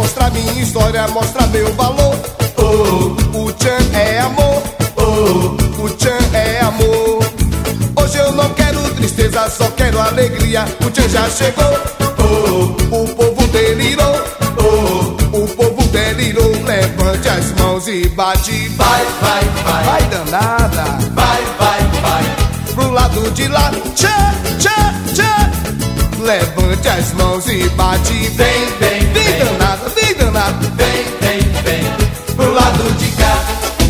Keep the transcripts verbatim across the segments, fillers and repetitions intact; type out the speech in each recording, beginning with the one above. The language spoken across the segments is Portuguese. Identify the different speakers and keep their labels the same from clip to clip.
Speaker 1: mostra minha história, mostra meu valor. Oh, o tchan é amor. Oh, o tchan é amor. Hoje eu não quero tristeza, só quero alegria. O tchan já chegou. Oh, o povo delirou. Oh, o povo delirou. Levante as mãos e bate.
Speaker 2: Vai, vai, vai.
Speaker 1: Vai danada.
Speaker 2: Vai, vai, vai.
Speaker 1: Pro lado de lá. Tchan, tchan, tchan. Levante as mãos e bate.
Speaker 2: Vem, vem,
Speaker 1: vem. Vem danada, vem danada.
Speaker 2: Vem, vem, vem. Pro lado de cá.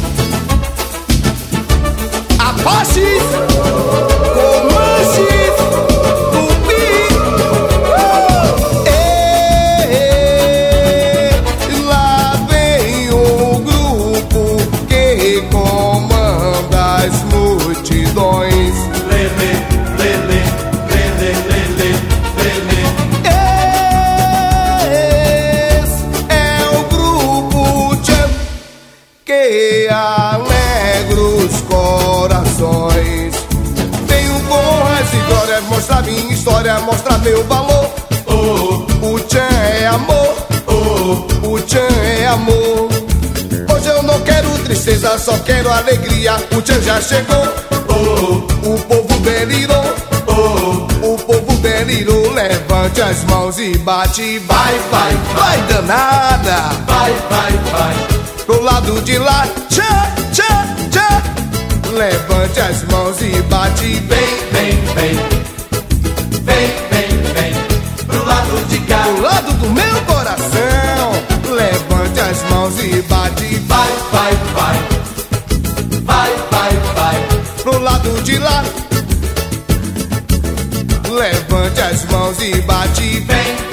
Speaker 1: Apaches, Comanches, Tupi. E lá vem o grupo que comanda as multidões.
Speaker 2: Lele, lele, lele, lele, lele.
Speaker 1: Esse é o grupo Tchan que alegra os corações. Venho com as glórias, mostrar minha história, mostrar meu valor.
Speaker 2: Oh,
Speaker 1: O tchan é amor.
Speaker 2: oh,
Speaker 1: O tchan é amor. Hoje eu não quero tristeza, só quero alegria. O tchan já chegou.
Speaker 2: oh,
Speaker 1: O povo delirou.
Speaker 2: oh.
Speaker 1: O povo delirou. Levante as mãos e bate. Vai, vai, vai danada.
Speaker 2: Vai, vai, vai.
Speaker 1: Pro lado de lá. Tchan, tchan, tchan. Levante as mãos e bate.
Speaker 2: Vem, vem, vem. Vem, vem, vem. Pro lado de cá.
Speaker 1: Do lado do meu coração. Levante as mãos e bate.
Speaker 2: Vai, vai, vai. Vai, vai, vai.
Speaker 1: Pro lado de lá. Levante as mãos e bate.
Speaker 2: Vem,